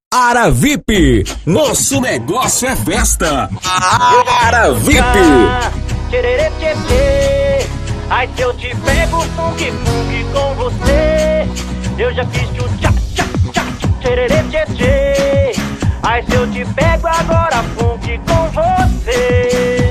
Ara VIP, nosso negócio é festa. Ara VIP. Tchererê, tchê, tchê. Ai, se eu te pego, funk, funk com você. Eu já fiz tchu, tchá, tchá, tchá, tchererê, tchê, tchê. Ai, se eu te pego, agora funk com você.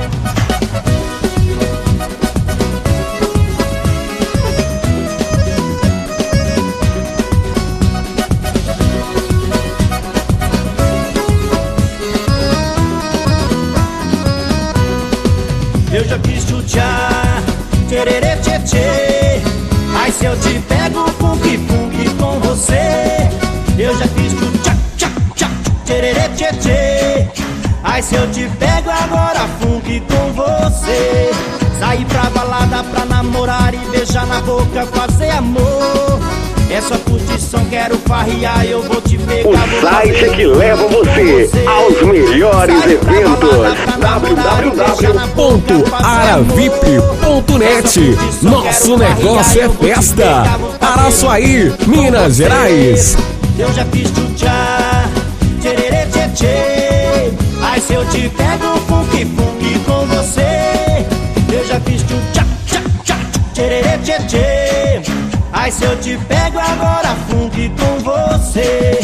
Eu já fiz tchutchá, tchererê, tchê, tchê. Ai, se eu te pego, funk, funk com você. Eu já fiz tchutchá, tchá, tchá, tchererê, tchê, tchê. Ai, se eu te pego, agora funk com você. Sair pra balada pra namorar e beijar na boca, fazer amor. É só curtição, quero farrear, eu vou te pegar. O site que leva você aos melhores eventos. www.aravip.net. Nosso negócio é festa. Araçuaí, Minas Gerais. Eu já fiz tchutchá, tchererê, tchê, tchê. Ai, se eu te pego, funk, funk com você. Eu já fiz tchutchá, tchá, tchá, tchererê, tchê, tchê. Ai, se eu te pego, agora funk com você.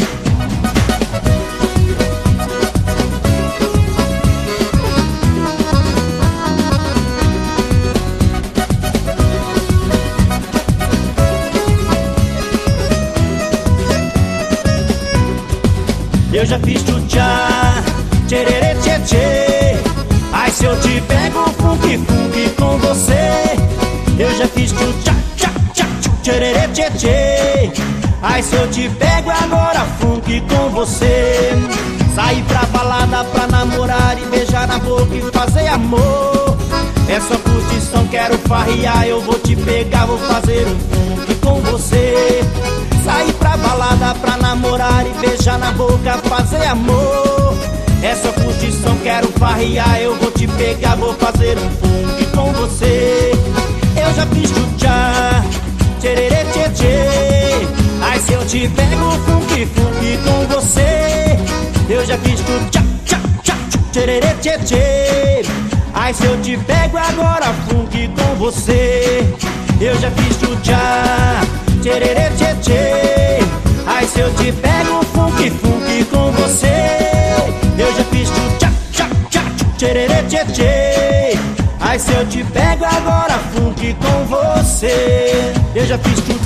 Eu já fiz tchutchá, tchererê, tchê, tchê. Ai, se eu te pego, funk, funk com você. Eu já fiz tchutchá, tchá, tchá, tchererê, tchê, tchê. Ai, se eu te pego, agora funk com você. Sair pra balada pra namorar e beijar na boca e fazer amor. É só curtição, quero farrear, eu vou te pegar, vou fazer um funk com você. Sair pra balada pra namorar e beijar na boca, fazer amor. É só curtição, quero farrear, eu vou te pegar, vou fazer um funk com você. Eu já fiz tchutchá, tchererê, tchê, tchê. Ai, se eu te pego, funk, funk com você. Eu já fiz tchutchá, tchá, tchá, tchererê, tchê, tchê. Ai, se eu te pego, agora funk com você. Eu já fiz tchutchá, tchererê, tchê, tchê. Ai, se eu te pego, funk, funk com você. Eu já fiz tchutchá, tchá, tchá, tchererê, tchê, tchê. Ai, se eu te pego, agora funk com você. Eu já fiz tchutchá.